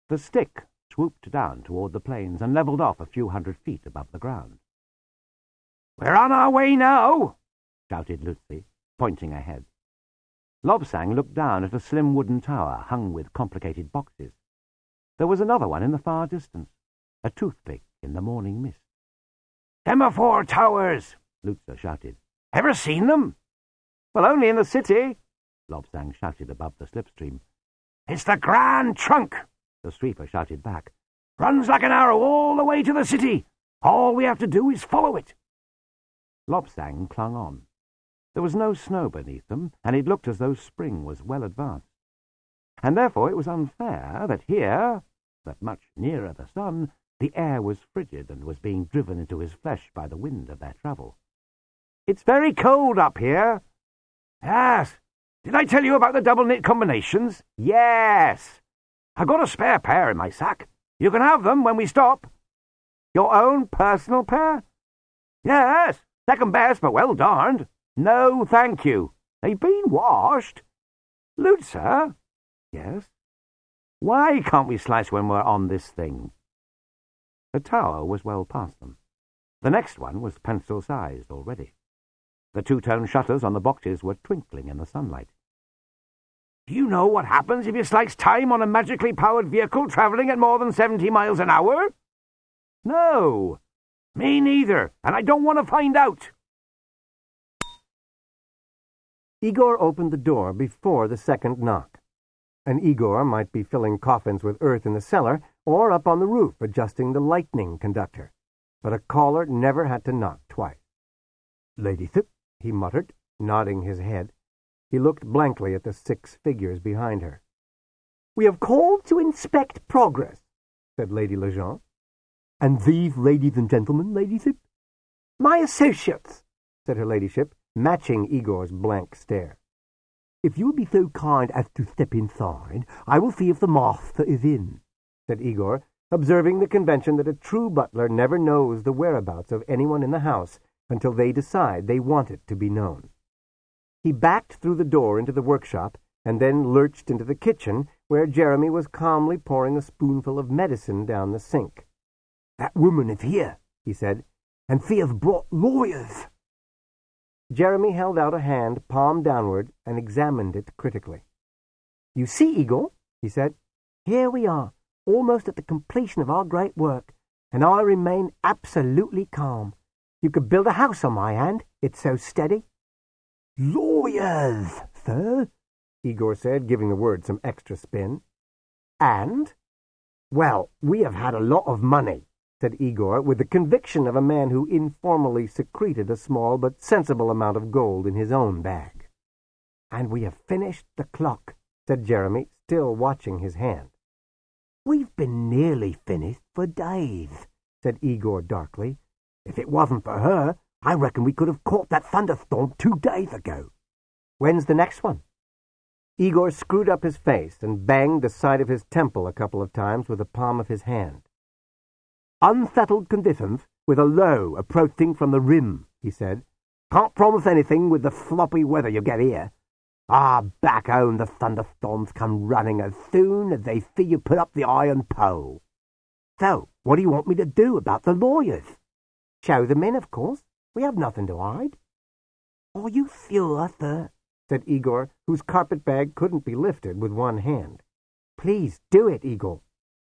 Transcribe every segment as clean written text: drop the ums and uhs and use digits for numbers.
The stick swooped down toward the plains and levelled off a few 100 feet above the ground. "We're on our way now," shouted Lutzi, pointing ahead. Lobsang looked down at a slim wooden tower hung with complicated boxes. There was another one in the far distance, a toothpick in the morning mist. "Semaphore towers!" Lutzer shouted. "Ever seen them?" "Well, only in the city," Lobsang shouted above the slipstream. "It's the Grand Trunk," the sweeper shouted back. "Runs like an arrow all the way to the city. All we have to do is follow it." Lobsang clung on. There was no snow beneath them, and it looked as though spring was well advanced. And therefore it was unfair that here, that much nearer the sun, the air was frigid and was being driven into his flesh by the wind of their travel. "It's very cold up here." "Yes. Did I tell you about the double-knit combinations?" "Yes. I've got a spare pair in my sack. You can have them when we stop." "Your own personal pair?" "Yes. Second best, but well darned." "No, thank you. They've been washed." "Lutzer?" "Yes?" "Why can't we slice when we're on this thing?" The tower was well past them. The next one was pencil-sized already. The two-tone shutters on the boxes were twinkling in the sunlight. "Do you know what happens if you slice time on a magically powered vehicle travelling at more than 70 miles an hour?" "No." "Me neither, and I don't want to find out." Igor opened the door before the second knock. And Igor might be filling coffins with earth in the cellar or up on the roof adjusting the lightning conductor. But a caller never had to knock twice. "Ladyship," he muttered, nodding his head. He looked blankly at the 6 figures behind her. "We have called to inspect progress," said Lady Lejeune. "And these ladies and gentlemen, ladyship?" "My associates," said her ladyship, matching Igor's blank stare. "If you will be so kind as to step inside, I will see if the master is in," said Igor, observing the convention that a true butler never knows the whereabouts of anyone in the house until they decide they want it to be known. He backed through the door into the workshop and then lurched into the kitchen, where Jeremy was calmly pouring a spoonful of medicine down the sink. "That woman is here," he said, "and she has brought lawyers." Jeremy held out a hand, palm downward, and examined it critically. "You see, Igor," he said, "here we are, almost at the completion of our great work, and I remain absolutely calm. You could build a house on my hand, it's so steady." "Lawyers, sir," Igor said, giving the word some extra spin. "And?" "Well, we have had a lot of money," said Igor, with the conviction of a man who informally secreted a small but sensible amount of gold in his own bag. "And we have finished the clock," said Jeremy, still watching his hand. "We've been nearly finished for days," said Igor darkly. "If it wasn't for her, I reckon we could have caught that thunderstorm 2 days ago." "When's the next one?" Igor screwed up his face and banged the side of his temple a couple of times with the palm of his hand. "Unsettled conditions, with a low approaching from the rim," he said. "Can't promise anything with the sloppy weather you get here. Back home the thunderstorms come running as soon as they see you put up the iron pole. So, what do you want me to do about the lawyers?" "Show them in, of course. We have nothing to hide." "Are you sure, sir?" said Igor, whose carpet-bag couldn't be lifted with one hand. "Please do it, Igor."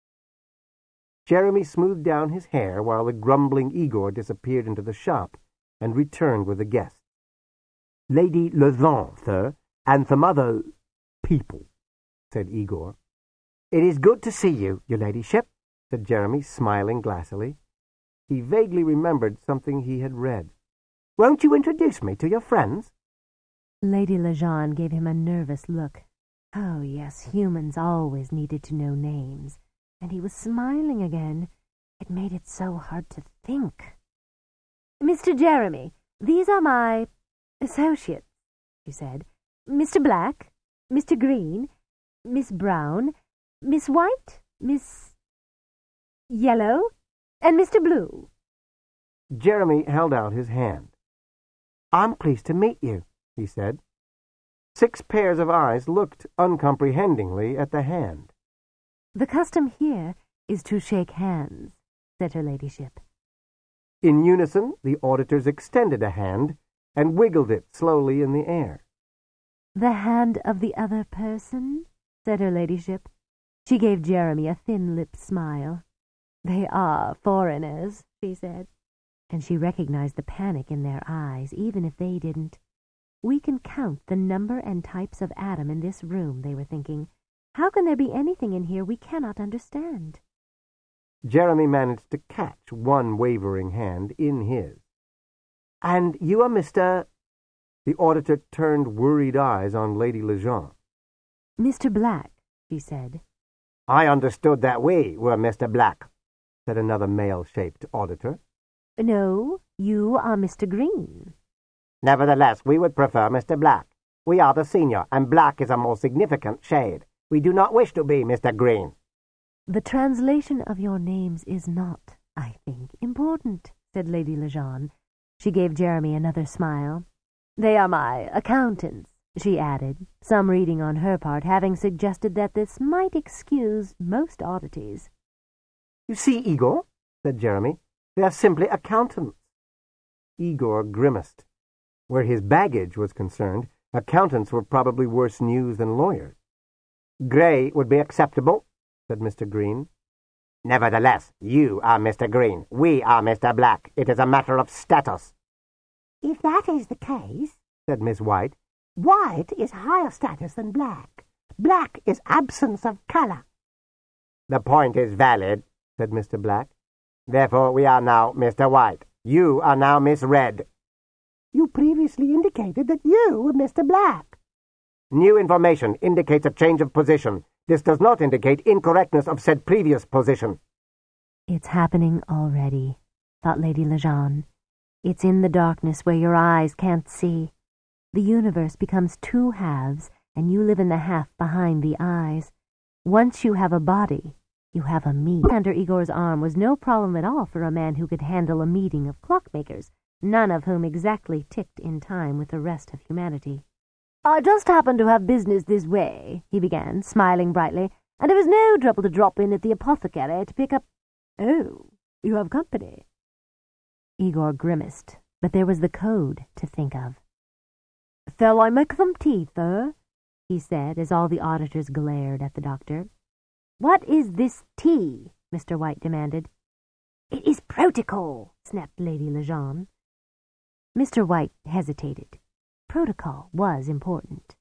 Jeremy smoothed down his hair while the grumbling Igor disappeared into the shop and returned with the guests. "Lady Lejeune, sir, and some other people," said Igor. "It is good to see you, your ladyship," said Jeremy, smiling glassily. He vaguely remembered something he had read. "Won't you introduce me to your friends?" Lady Lejeune gave him a nervous look. Oh, yes, humans always needed to know names. And he was smiling again. It made it so hard to think. "Mr. Jeremy, these are my associates," she said. "Mr. Black, Mr. Green, Miss Brown, Miss White, Miss Yellow, and Mr. Blue." Jeremy held out his hand. "I'm pleased to meet you," he said. 6 pairs of eyes looked uncomprehendingly at the hand. "The custom here is to shake hands," said her ladyship. In unison, the auditors extended a hand and wiggled it slowly in the air. "The hand of the other person?" said her ladyship. She gave Jeremy a thin-lipped smile. "They are foreigners," she said, and she recognized the panic in their eyes, even if they didn't. "We can count the number and types of atom in this room," they were thinking. "How can there be anything in here we cannot understand?" Jeremy managed to catch one wavering hand in his. "And you are Mr.—" The auditor turned worried eyes on Lady Lejeune. "Mr. Black," she said. "I understood that we were Mr. Black," said another male-shaped auditor. "No, you are Mr. Green." "Nevertheless, we would prefer Mr. Black. We are the senior, and black is a more significant shade. We do not wish to be Mr. Green." "The translation of your names is not, I think, important," said Lady Lejeune. She gave Jeremy another smile. "They are my accountants," she added, some reading on her part having suggested that this might excuse most oddities. "You see, Igor," said Jeremy, "they are simply accountants." Igor grimaced. Where his baggage was concerned, accountants were probably worse news than lawyers. "Grey would be acceptable," said Mr. Green. "Nevertheless, you are Mr. Green. We are Mr. Black. It is a matter of status." "If that is the case," said Miss White, "white is higher status than black. Black is absence of color." "The point is valid," said Mr. Black. "Therefore we are now Mr. White. You are now Miss Red." "You previously indicated that you were Mr. Black." "New information indicates a change of position. This does not indicate incorrectness of said previous position." "It's happening already," thought Lady Lejeune. "It's in the darkness where your eyes can't see. The universe becomes two halves, and you live in the half behind the eyes. Once you have a body, you have a me." Under Igor's arm was no problem at all for a man who could handle a meeting of clockmakers, none of whom exactly ticked in time with the rest of humanity. "I just happen to have business this way," he began, smiling brightly, "and it was no trouble to drop in at the apothecary to pick up— Oh, you have company." Igor grimaced, but there was the code to think of. "Shall I make them tea, sir?" he said, as all the auditors glared at the doctor. "What is this tea?" Mr. White demanded. "It is protocol," snapped Lady Lejeune. Mr. White hesitated. Protocol was important.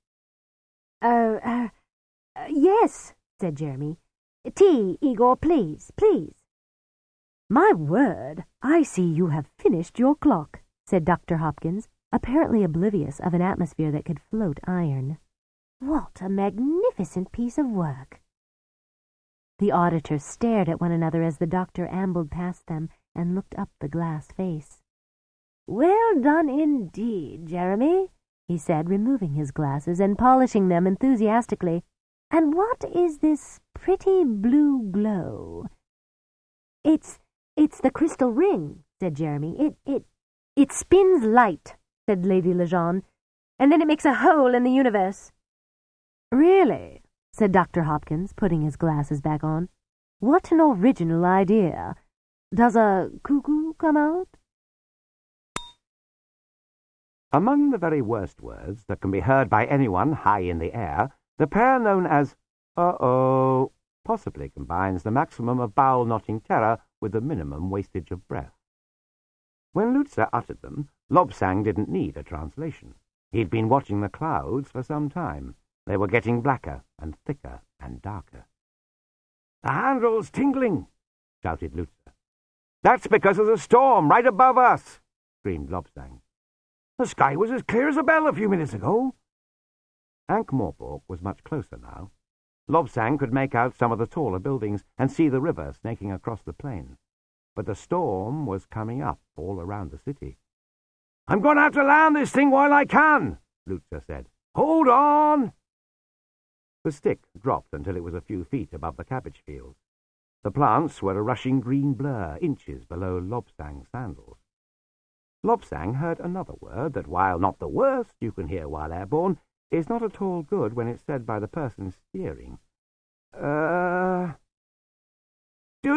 Yes," said Jeremy. "Tea, Igor, please, please." "My word, I see you have finished your clock," said Dr. Hopkins, apparently oblivious of an atmosphere that could float iron. "What a magnificent piece of work!" The auditors stared at one another as the doctor ambled past them and looked up the glass face. "Well done indeed, Jeremy," he said, removing his glasses and polishing them enthusiastically. "And what is this pretty blue glow?" It's the crystal ring," said Jeremy. It spins light," said Lady Lejeune, "and then it makes a hole in the universe." "Really?" said Dr. Hopkins, putting his glasses back on. "What an original idea. Does a cuckoo come out?" Among the very worst words that can be heard by anyone high in the air, the pair known as "uh-oh" possibly combines the maximum of bowel-knotting terror with the minimum wastage of breath. When Lutzer uttered them, Lobsang didn't need a translation. He'd been watching the clouds for some time. They were getting blacker and thicker and darker. "The handle's tingling," shouted Lutzer. "That's because of the storm right above us," screamed Lobsang. "The sky was as clear as a bell a few minutes ago." Ankh-Morpork was much closer now. Lobsang could make out some of the taller buildings and see the river snaking across the plain. But the storm was coming up all around the city. "I'm going to have to land this thing while I can," Lutzer said. "Hold on!" The stick dropped until it was a few feet above the cabbage fields. The plants were a rushing green blur, inches below Lobsang's sandals. Lobsang heard another word that, while not the worst you can hear while airborne, is not at all good when it's said by the person steering.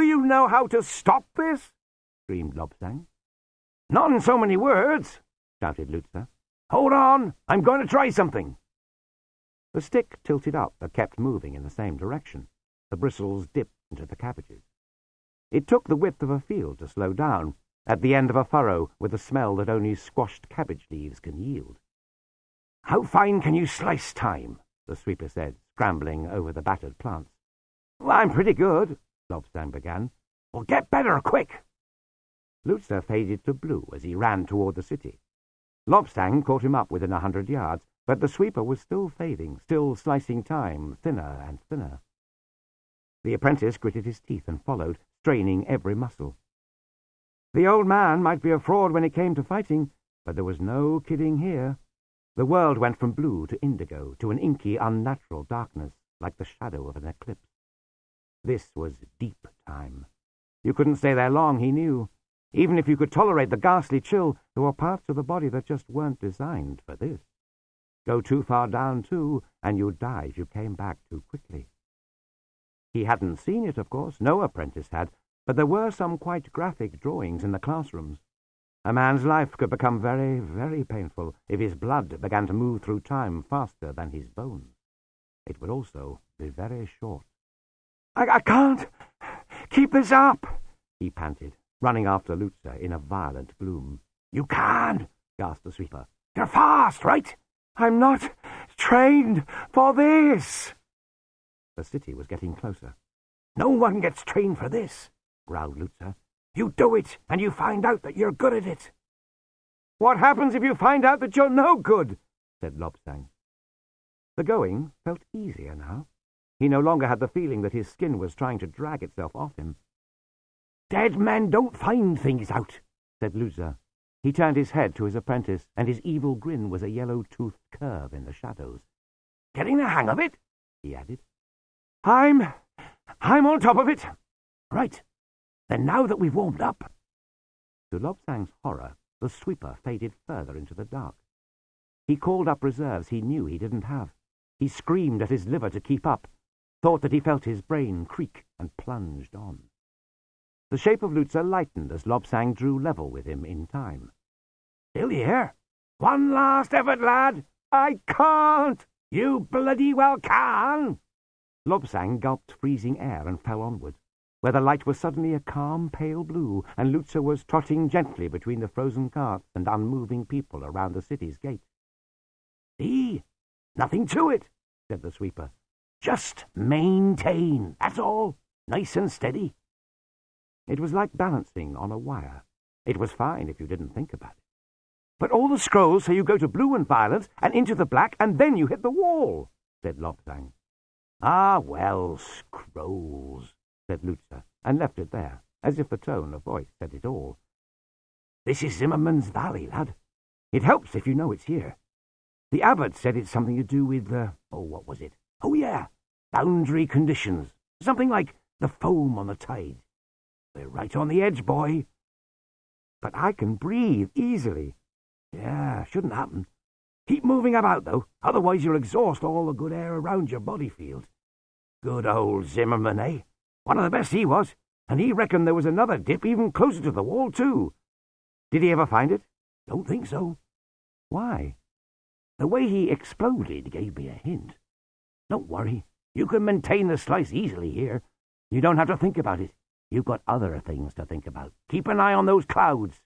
you know how to stop this?" screamed Lobsang. "Not in so many words," shouted Lutzer. "Hold on, I'm going to try something." The stick tilted up but kept moving in the same direction. The bristles dipped into the cabbages. It took the width of a field to slow down, at the end of a furrow with a smell that only squashed cabbage leaves can yield. "How fine can you slice thyme?" the sweeper said, scrambling over the battered plants. "Well, I'm pretty good," Lobsang began. "Well, get better, quick!" Lutzer faded to blue as he ran toward the city. Lobsang caught him up within 100 yards, but the sweeper was still fading, still slicing thyme thinner and thinner. The apprentice gritted his teeth and followed, straining every muscle. The old man might be a fraud when it came to fighting, but there was no kidding here. The world went from blue to indigo, to an inky, unnatural darkness, like the shadow of an eclipse. This was deep time. You couldn't stay there long, he knew. Even if you could tolerate the ghastly chill, there were parts of the body that just weren't designed for this. Go too far down, too, and you'd die if you came back too quickly. He hadn't seen it, of course. No apprentice had, but there were some quite graphic drawings in the classrooms. A man's life could become very, very painful if his blood began to move through time faster than his bones. It would also be very short. I can't keep this up," he panted, running after Lutzer in a violent gloom. "You can," gasped the sweeper. "You're fast, right?" "I'm not trained for this." The city was getting closer. "No one gets trained for this," growled Lutzer. "You do it, and you find out that you're good at it." "What happens if you find out that you're no good?" said Lobsang. The going felt easier now. He no longer had the feeling that his skin was trying to drag itself off him. "Dead men don't find things out," said Lutzer. He turned his head to his apprentice, and his evil grin was a yellow-toothed curve in the shadows. "Getting the hang of it?" he added. I'm on top of it." "Right. Then now that we've warmed up—" To Lobsang's horror, the sweeper faded further into the dark. He called up reserves he knew he didn't have. He screamed at his liver to keep up, thought that he felt his brain creak, and plunged on. The shape of Lutzer lightened as Lobsang drew level with him in time. "Still here? One last effort, lad." "I can't." "You bloody well can." Lobsang gulped freezing air and fell onward, where the light was suddenly a calm pale blue, and Lutzer was trotting gently between the frozen carts and unmoving people around the city's gate. "See? Nothing to it," said the sweeper. "Just maintain, that's all. Nice and steady." It was like balancing on a wire. It was fine if you didn't think about it. "But all the scrolls say you go to blue and violet and into the black, and then you hit the wall," said Lobsang. "Ah, well, scrolls," said Lutzer, and left it there, as if the tone of voice said it all. "This is Zimmerman's Valley, lad. It helps if you know it's here. The abbot said it's something to do with, what was it? Oh, yeah, boundary conditions. Something like the foam on the tide. We're right on the edge, boy." "But I can breathe easily." "Yeah, shouldn't happen. Keep moving about, though, otherwise you'll exhaust all the good air around your body field. Good old Zimmerman, eh? One of the best he was, and he reckoned there was another dip even closer to the wall, too." "Did he ever find it?" "Don't think so." "Why?" "The way he exploded gave me a hint. Don't worry, you can maintain the slice easily here. You don't have to think about it. You've got other things to think about. Keep an eye on those clouds."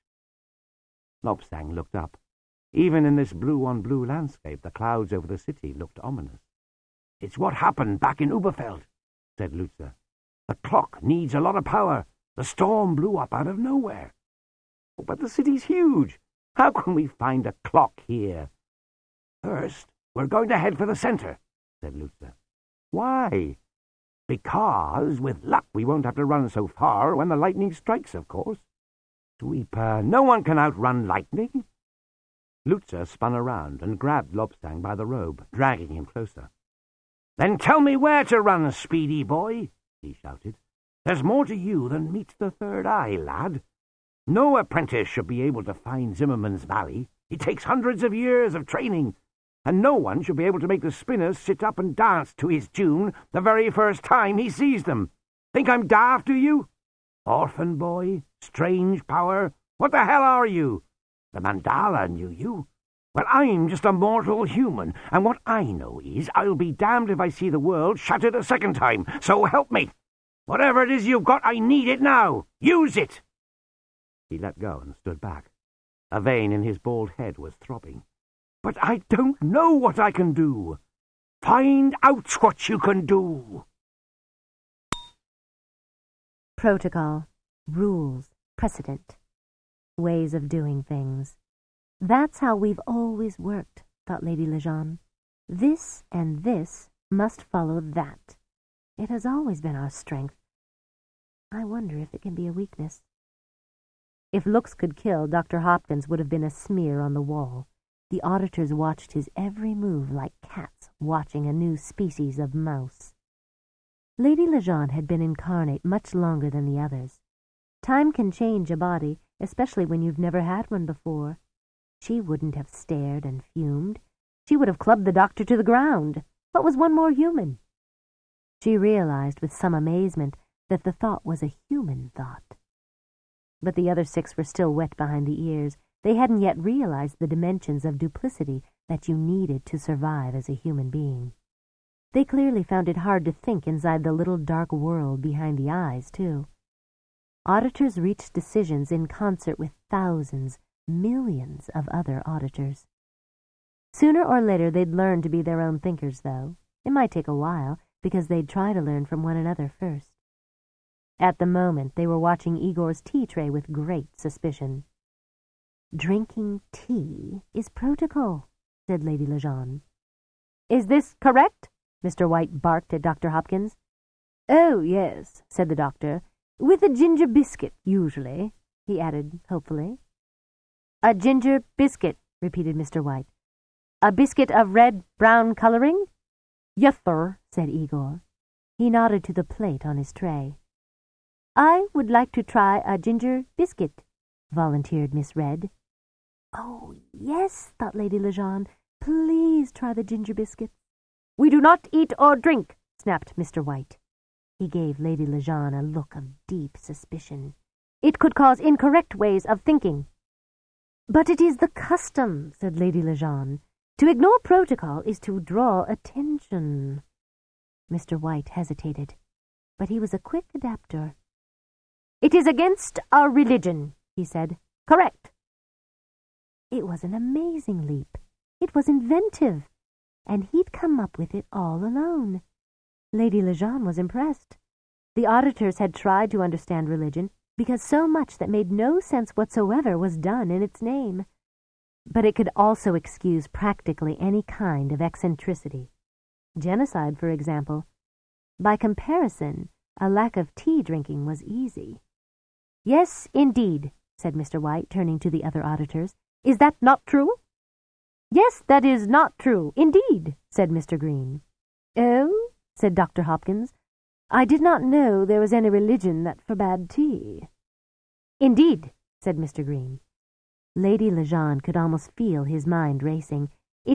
Lobsang looked up. Even in this blue-on-blue landscape, the clouds over the city looked ominous. "It's what happened back in Uberfeld," said Lutzer. "The clock needs a lot of power. The storm blew up out of nowhere." "But the city's huge. How can we find a clock here?" "First, we're going to head for the center," said Lutzer. "Why?" "Because, with luck, we won't have to run so far when the lightning strikes, of course." "Sweeper, no one can outrun lightning." Lutzer spun around and grabbed Lobsang by the robe, dragging him closer. "Then tell me where to run, speedy boy," he shouted. "There's more to you than meets the third eye, lad. No apprentice should be able to find Zimmerman's Valley. It takes hundreds of years of training, and no one should be able to make the spinners sit up and dance to his tune the very first time he sees them. Think I'm daft, do you? Orphan boy? Strange power? What the hell are you? The Mandala knew you. Well, I'm just a mortal human, and what I know is I'll be damned if I see the world shattered a second time, so help me. Whatever it is you've got, I need it now. Use it. He let go and stood back. A vein in his bald head was throbbing. But I don't know what I can do. Find out what you can do. Protocol, rules, precedent, ways of doing things. That's how we've always worked, thought Lady Lejeune. This and this must follow that. It has always been our strength. I wonder if it can be a weakness. If looks could kill, Dr. Hopkins would have been a smear on the wall. The auditors watched his every move like cats watching a new species of mouse. Lady Lejeune had been incarnate much longer than the others. Time can change a body, especially when you've never had one before. She wouldn't have stared and fumed. She would have clubbed the doctor to the ground. What was one more human? She realized with some amazement that the thought was a human thought. But the other 6 were still wet behind the ears. They hadn't yet realized the dimensions of duplicity that you needed to survive as a human being. They clearly found it hard to think inside the little dark world behind the eyes, too. Auditors reached decisions in concert with thousands, millions of other auditors. Sooner or later they'd learn to be their own thinkers, though. It might take a while, because they'd try to learn from one another first. At the moment, they were watching Igor's tea tray with great suspicion. "Drinking tea is protocol," said Lady Lejeune. "Is this correct?" Mr. White barked at Dr. Hopkins. "Oh, yes," said the doctor. "With a ginger biscuit, usually," he added hopefully. "A ginger biscuit," repeated Mr. White. "A biscuit of red-brown coloring?" "Yes, sir," said Igor. He nodded to the plate on his tray. "I would like to try a ginger biscuit," volunteered Miss Red. "Oh, yes," thought Lady Lejeune. "Please try the ginger biscuit." "We do not eat or drink," snapped Mr. White. He gave Lady Lejeune a look of deep suspicion. "It could cause incorrect ways of thinking." "But it is the custom," said Lady Lejeune. "To ignore protocol is to draw attention." Mr. White hesitated, but he was a quick adapter. "It is against our religion," he said. "Correct." It was an amazing leap. It was inventive, and he'd come up with it all alone. Lady Lejeune was impressed. The auditors had tried to understand religion because so much that made no sense whatsoever was done in its name. But it could also excuse practically any kind of eccentricity. Genocide, for example. By comparison, a lack of tea drinking was easy. "Yes, indeed," said Mr. White, turning to the other auditors. "Is that not true?" "Yes, that is not true, indeed," said Mr. Green. "Oh," said Dr. Hopkins, "I did not know there was any religion that forbade tea." "Indeed," said Mr. Green. Lady Lejeune could almost feel his mind racing.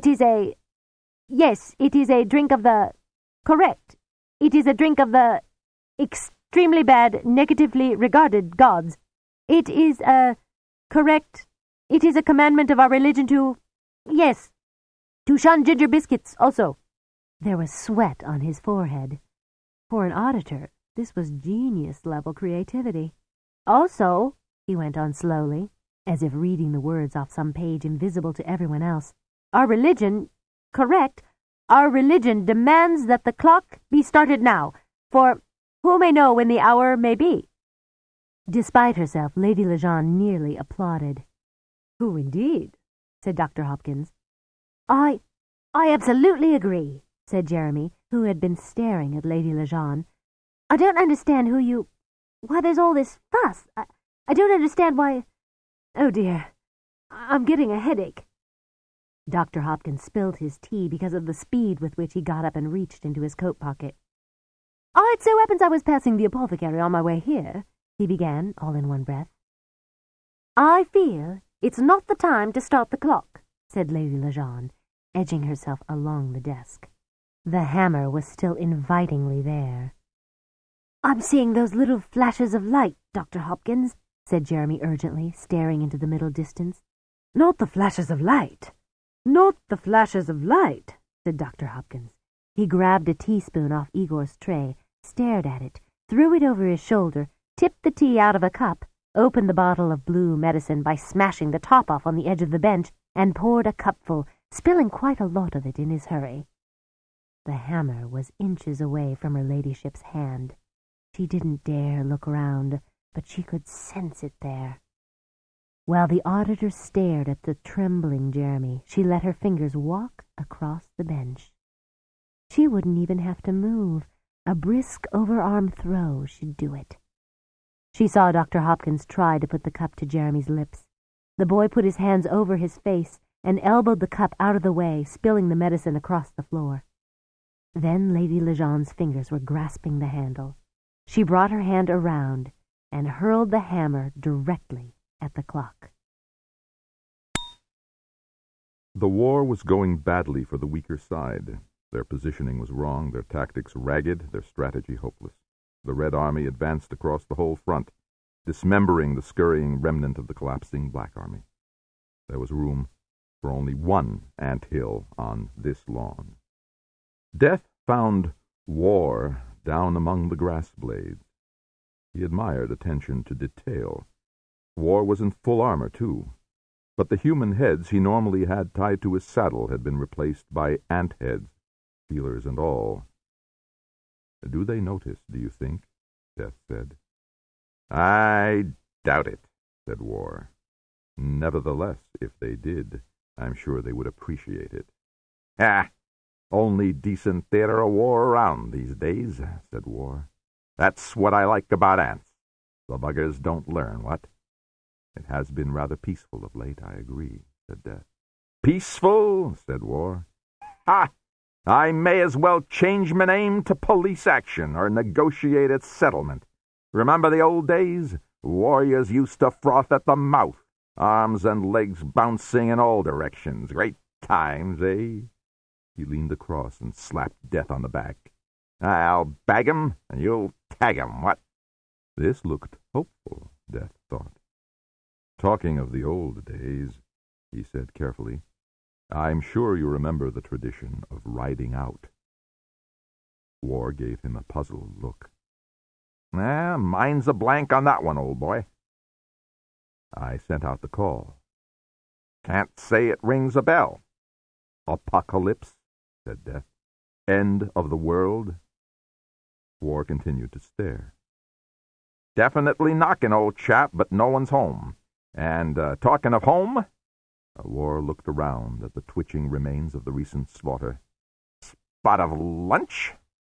Yes, it is a drink of the... Correct. It is a drink of the... extremely bad, negatively regarded gods. It is a... Correct. It is a commandment of our religion to... Yes. To shun ginger biscuits, also." There was sweat on his forehead. For an auditor, this was genius-level creativity. "Also," he went on slowly, as if reading the words off some page invisible to everyone else, "our religion... Correct. Our religion demands that the clock be started now, for who may know when the hour may be?" Despite herself, Lady Lejeune nearly applauded. "Who indeed?" said Dr. Hopkins. I absolutely agree," said Jeremy, who had been staring at Lady Lejeune. "I don't understand why there's all this fuss. I don't understand why... Oh, dear, I'm getting a headache." Dr. Hopkins spilled his tea because of the speed with which he got up and reached into his coat pocket. "It so happens I was passing the apothecary on my way here," he began, all in one breath. "I feel it's not the time to start the clock," said Lady Lejeune, edging herself along the desk. The hammer was still invitingly there. I'm seeing those little flashes of light, Dr. Hopkins, said Jeremy urgently, staring into the middle distance. Not the flashes of light. Not the flashes of light, said Dr. Hopkins. He grabbed a teaspoon off Igor's tray, stared at it, threw it over his shoulder, tipped the tea out of a cup, opened the bottle of blue medicine by smashing the top off on the edge of the bench, and poured a cupful, spilling quite a lot of it in his hurry. The hammer was inches away from her ladyship's hand. She didn't dare look round, but she could sense it there. While the auditor stared at the trembling Jeremy, she let her fingers walk across the bench. She wouldn't even have to move. A brisk overarm throw should do it. She saw Dr. Hopkins try to put the cup to Jeremy's lips. The boy put his hands over his face and elbowed the cup out of the way, spilling the medicine across the floor. Then Lady Lejean's fingers were grasping the handle. She brought her hand around and hurled the hammer directly at the clock. The war was going badly for the weaker side. Their positioning was wrong, their tactics ragged, their strategy hopeless. The Red Army advanced across the whole front, dismembering the scurrying remnant of the collapsing Black Army. There was room for only one ant hill on this lawn. Death found War down among the grass blades. He admired attention to detail. War was in full armor, too, but the human heads he normally had tied to his saddle had been replaced by ant heads, feelers and all. "Do they notice, do you think?" Death said. "I doubt it," said War. "Nevertheless, if they did, I'm sure they would appreciate it." Only decent theater of war around these days," said War. "That's what I like about ants. The buggers don't learn, what?" "It has been rather peaceful of late, I agree," said Death. "Peaceful?" said War. "Ha! I may as well change my name to Police Action or Negotiated Settlement. Remember the old days? Warriors used to froth at the mouth, arms and legs bouncing in all directions. Great times, eh?" He leaned across and slapped Death on the back. "I'll bag 'em, and you'll tag 'em, what?" This looked hopeful, Death thought. "Talking of the old days," he said carefully, "I'm sure you remember the tradition of riding out." War gave him a puzzled look. Mine's a blank on that one, old boy." "I sent out the call." "Can't say it rings a bell." "Apocalypse," said Death. "End of the world." War continued to stare. "Definitely knocking, old chap, but no one's home. And talking of home..." War looked around at the twitching remains of the recent slaughter. "Spot of lunch?"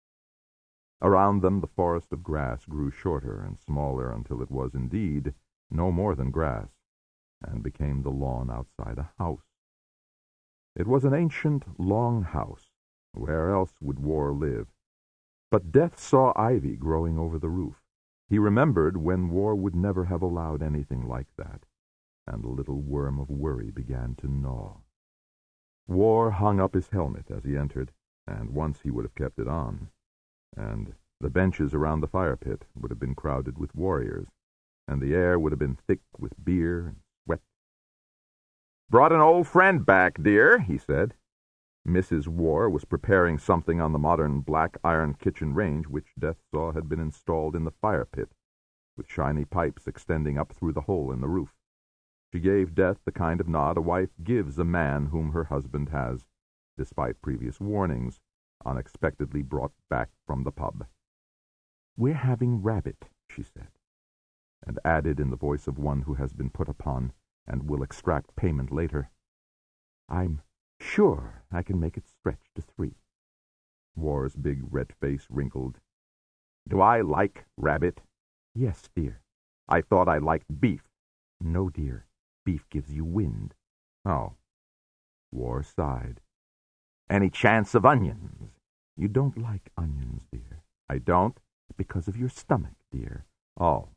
Around them the forest of grass grew shorter and smaller until it was indeed no more than grass, and became the lawn outside a house. It was an ancient, long house. Where else would War live? But Death saw ivy growing over the roof. He remembered when War would never have allowed anything like that, and a little worm of worry began to gnaw. War hung up his helmet as he entered, and once he would have kept it on. And the benches around the fire pit would have been crowded with warriors, and the air would have been thick with beer and sweat. "Brought an old friend back, dear," he said. Mrs. War was preparing something on the modern black iron kitchen range which Death saw had been installed in the fire pit, with shiny pipes extending up through the hole in the roof. She gave Death the kind of nod a wife gives a man whom her husband has, despite previous warnings, unexpectedly brought back from the pub. "We're having rabbit," she said, and added in the voice of one who has been put upon and will extract payment later, "I'm sure I can make it stretch to 3. War's big red face wrinkled. "Do I like rabbit?" "Yes, dear." "I thought I liked beef." "No, dear. Beef gives you wind." "Oh." War sighed. "Any chance of onions?" "You don't like onions, dear." "I don't?" "Because of your stomach, dear." "Oh."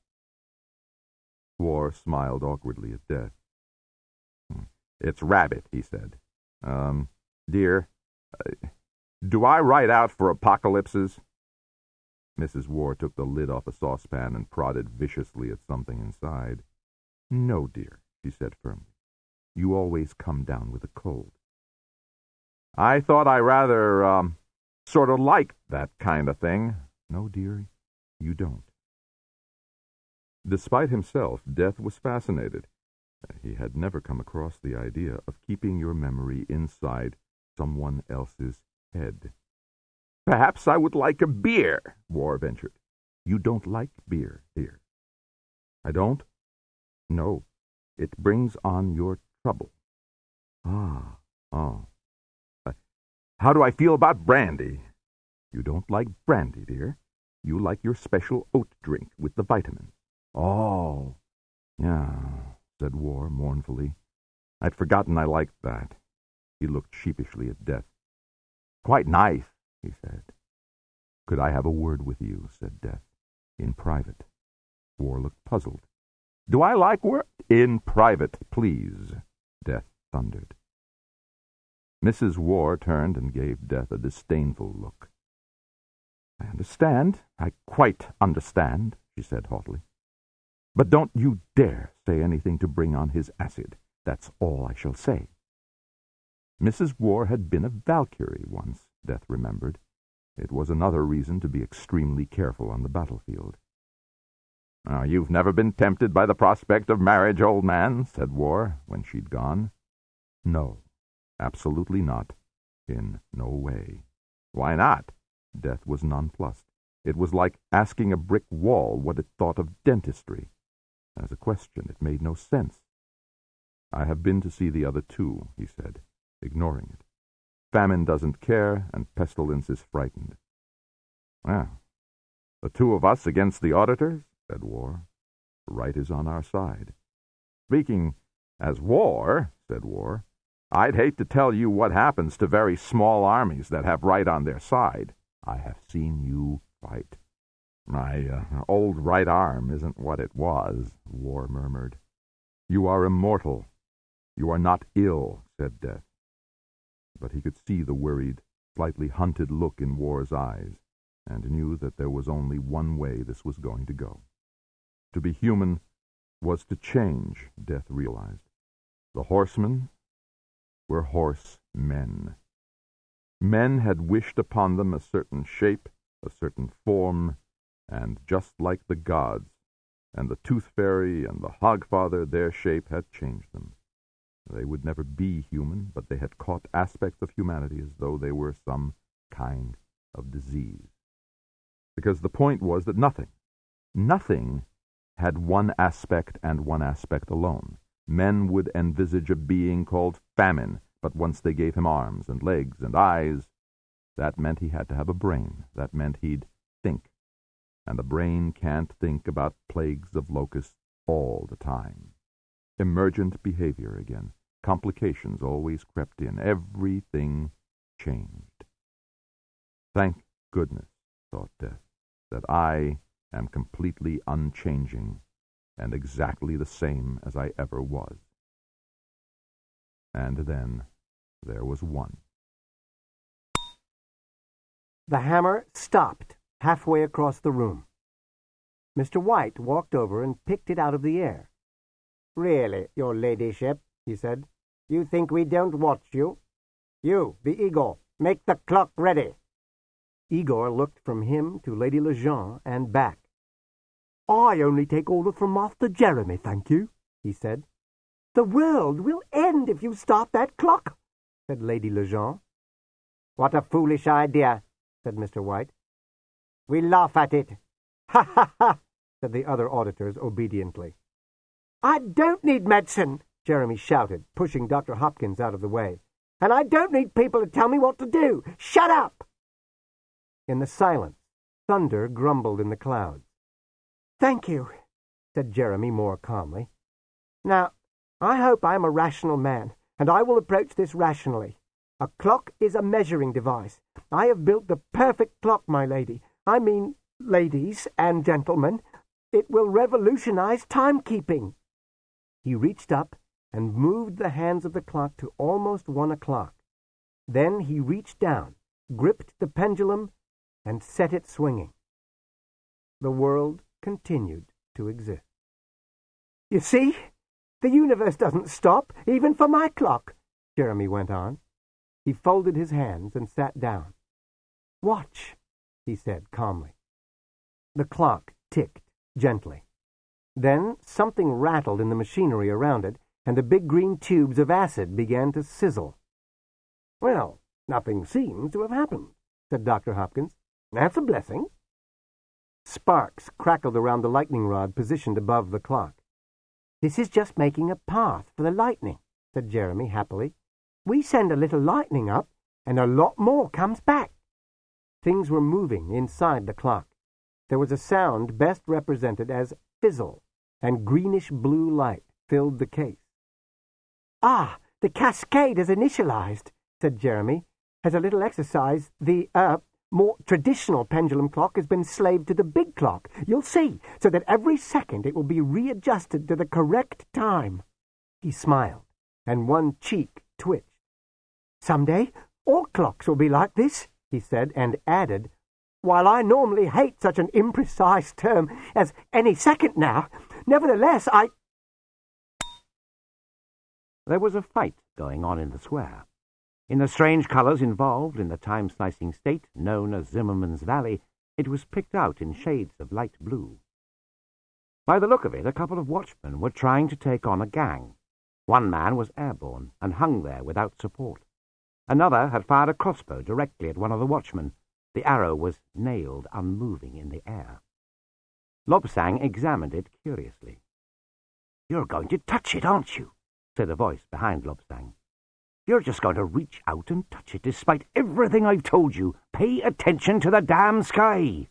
War smiled awkwardly at Death. "It's rabbit," he said. Dear, do I write out for apocalypses?" Mrs. War took the lid off a saucepan and prodded viciously at something inside. "No, dear," she said firmly. "You always come down with a cold." "I thought I rather, sort of liked that kind of thing." "No, dear, you don't." Despite himself, Death was fascinated. He had never come across the idea of keeping your memory inside someone else's head. "Perhaps I would like a beer," War ventured. "You don't like beer, dear." "I don't?" "No. It brings on your trouble." "Ah, oh. How do I feel about brandy?" "You don't like brandy, dear. You like your special oat drink with the vitamins." "Oh, yeah," said War mournfully. "I'd forgotten I liked that." He looked sheepishly at Death. "Quite nice," he said. "Could I have a word with you?" said Death. "In private." War looked puzzled. "Do I like work?" "In private, please," Death thundered. Mrs. War turned and gave Death a disdainful look. "I understand. I quite understand," she said haughtily. "But don't you dare say anything to bring on his acid. That's all I shall say." Mrs. War had been a Valkyrie once, Death remembered. It was another reason to be extremely careful on the battlefield. "You've never been tempted by the prospect of marriage, old man," said War, when she'd gone. "No, absolutely not. In no way." "Why not?" Death was nonplussed. It was like asking a brick wall what it thought of dentistry. As a question, it made no sense. "I have been to see the other two," he said, ignoring it. "Famine doesn't care, and pestilence is frightened." "Well, the two of us against the auditors," said War. "Right is on our side." "Speaking as War," said War, "I'd hate to tell you what happens to very small armies that have right on their side." "I have seen you fight." "My old right arm isn't what it was," War murmured. "You are immortal. You are not ill," said Death. But he could see the worried, slightly hunted look in War's eyes, and knew that there was only one way this was going to go. To be human was to change, Death realized. The horsemen were horsemen. Men had wished upon them a certain shape, a certain form, and just like the gods, and the Tooth Fairy and the Hogfather, their shape had changed them. They would never be human, but they had caught aspects of humanity as though they were some kind of disease. Because the point was that nothing had one aspect and one aspect alone. Men would envisage a being called Famine, but once they gave him arms and legs and eyes, that meant he had to have a brain. That meant he'd think. And a brain can't think about plagues of locusts all the time. Emergent behavior again. Complications always crept in. Everything changed. Thank goodness, thought Death, that I am completely unchanging and exactly the same as I ever was. And then there was one. The hammer stopped halfway across the room. Mr. White walked over and picked it out of the air. "Really, your ladyship," he said, "you think we don't watch you? You, the Igor, make the clock ready." Igor looked from him to Lady Lejeune and back. "I only take orders from Master Jeremy, thank you," he said. "The world will end if you start that clock," said Lady Lejeune. "What a foolish idea," said Mr. White. "We laugh at it." "Ha, ha, ha," said the other auditors obediently. "I don't need medicine," Jeremy shouted, pushing Dr. Hopkins out of the way. "And I don't need people to tell me what to do. Shut up!" In the silence, thunder grumbled in the clouds. "Thank you," said Jeremy more calmly. "Now, I hope I am a rational man, and I will approach this rationally. A clock is a measuring device. I have built the perfect clock, my lady. I mean, ladies and gentlemen. It will revolutionize timekeeping." He reached up and moved the hands of the clock to almost 1 o'clock. Then he reached down, gripped the pendulum, and set it swinging. the world continued to exist. You see, the universe doesn't stop, even for my clock, Jeremy went on. He folded his hands and sat down. Watch, he said calmly. The clock ticked gently. Then something rattled in the machinery around it, and the big green tubes of acid began to sizzle. Well, nothing seems to have happened, said Dr. Hopkins. That's a blessing. Sparks crackled around the lightning rod positioned above the clock. This is just making a path for the lightning, said Jeremy happily. We send a little lightning up, and a lot more comes back. Things were moving inside the clock. There was a sound best represented as fizzle, and greenish-blue light filled the case. Ah, the cascade is initialized, said Jeremy. As a little exercise, the, more traditional pendulum clock has been slaved to the big clock. You'll see, so that every second it will be readjusted to the correct time. He smiled, and one cheek twitched. Someday, all clocks will be like this, he said, and added, while I normally hate such an imprecise term as any second now, nevertheless, There was a fight going on in the square. In the strange colours involved in the time-slicing state known as Zimmerman's Valley, it was picked out in shades of light blue. By the look of it, a couple of watchmen were trying to take on a gang. One man was airborne and hung there without support. Another had fired a crossbow directly at one of the watchmen. The arrow was nailed unmoving in the air. Lobsang examined it curiously. "You're going to touch it, aren't you?" said a voice behind Lobsang. "You're just going to reach out and touch it despite everything I've told you. Pay attention to the damn sky!"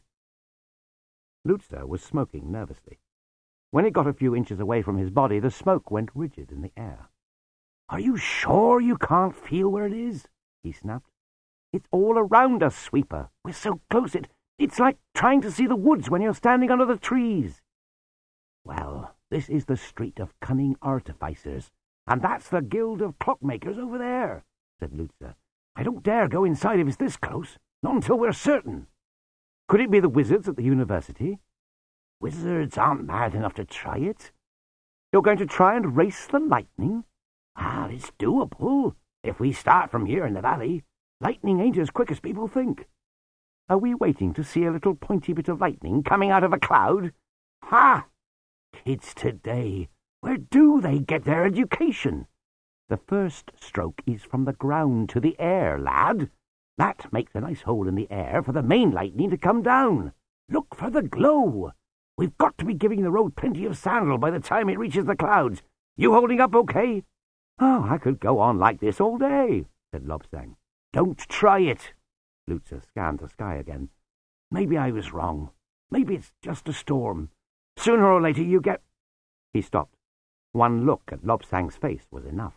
Lutzer was smoking nervously. When it got a few inches away from his body, the smoke went rigid in the air. "Are you sure you can't feel where it is?" he snapped. "It's all around us, Sweeper. We're so close it's like trying to see the woods when you're standing under the trees." "Well, this is the Street of Cunning Artificers, and that's the Guild of Clockmakers over there," said Lutzer. "I don't dare go inside if it's this close, not until we're certain. Could it be the wizards at the university?" "Wizards aren't mad enough to try it." "You're going to try and race the lightning?" It's doable, if we start from here in the valley. Lightning ain't as quick as people think." "Are we waiting to see a little pointy bit of lightning coming out of a cloud?" "Ha! Kids today, where do they get their education? The first stroke is from the ground to the air, lad. That makes a nice hole in the air for the main lightning to come down. Look for the glow. We've got to be giving the road plenty of sandal by the time it reaches the clouds. You holding up okay?" "Oh, I could go on like this all day," said Lobsang. "Don't try it." Lutzer scanned the sky again. "Maybe I was wrong. Maybe it's just a storm. Sooner or later you get—" He stopped. One look at Lobsang's face was enough.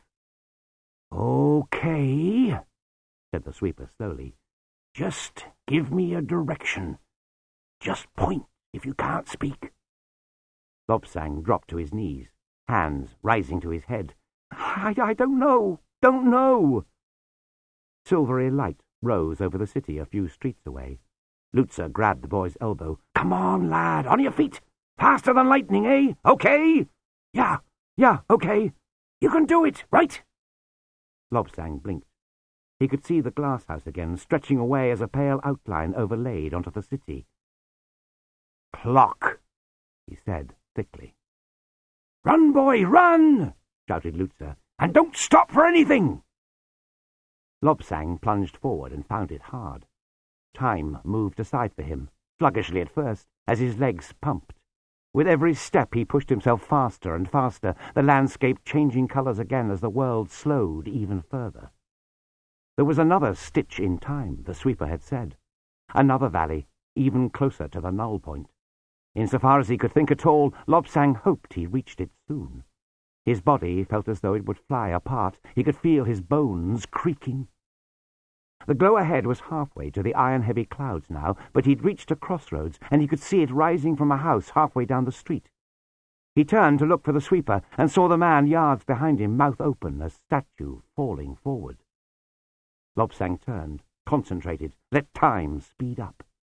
"Okay," said the sweeper slowly. "Just give me a direction. Just point if you can't speak." Lobsang dropped to his knees, hands rising to his head. I don't know. Silvery light rose over the city a few streets away. Lutzer grabbed the boy's elbow. "Come on, lad, on your feet. Faster than lightning, eh? Okay?" Yeah, okay. You can do it, right?" Lobsang blinked. He could see the glass house again, stretching away as a pale outline overlaid onto the city. "Clock," he said thickly. "Run, boy, run!" shouted Lutzer. "And don't stop for anything!" Lobsang plunged forward and found it hard. Time moved aside for him, sluggishly at first, as his legs pumped. With every step he pushed himself faster and faster, the landscape changing colours again as the world slowed even further. There was another stitch in time, the sweeper had said. Another valley, even closer to the null point. Insofar as he could think at all, Lobsang hoped he reached it soon. His body felt as though it would fly apart. He could feel his bones creaking. The glow ahead was halfway to the iron-heavy clouds now, but he'd reached a crossroads, and he could see it rising from a house halfway down the street. He turned to look for the sweeper, and saw the man yards behind him, mouth open, a statue falling forward. Lobsang turned, concentrated, let time speed up.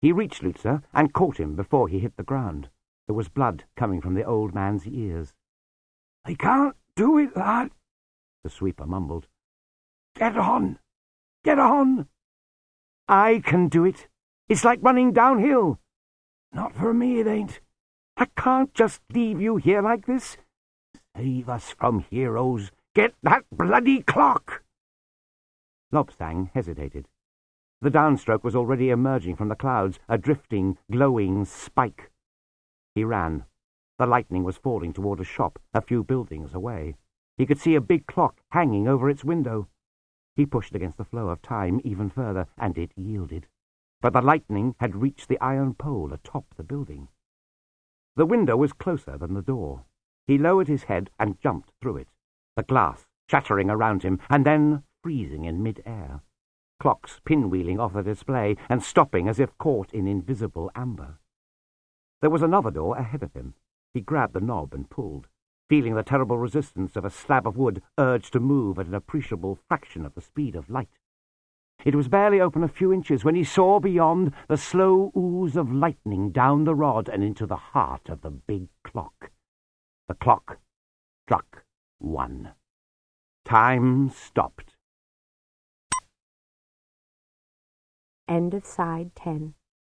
He reached Lutzer and caught him before he hit the ground. There was blood coming from the old man's ears. "I can't do it, lad," the sweeper mumbled. "Get on! Get on!" "I can do it. It's like running downhill." "Not for me, it ain't. I can't just leave you here like this. Save us from heroes. Get that bloody clock!" Lobsang hesitated. The downstroke was already emerging from the clouds, a drifting, glowing spike. He ran. The lightning was falling toward a shop a few buildings away. He could see a big clock hanging over its window. He pushed against the flow of time even further, and it yielded. But the lightning had reached the iron pole atop the building. The window was closer than the door. He lowered his head and jumped through it, the glass shattering around him and then freezing in mid-air. Clocks pinwheeling off the display and stopping as if caught in invisible amber. There was another door ahead of him. He grabbed the knob and pulled, feeling the terrible resistance of a slab of wood urged to move at an appreciable fraction of the speed of light. It was barely open a few inches when he saw beyond the slow ooze of lightning down the rod and into the heart of the big clock. The clock struck 1. Time stopped. End of side 10.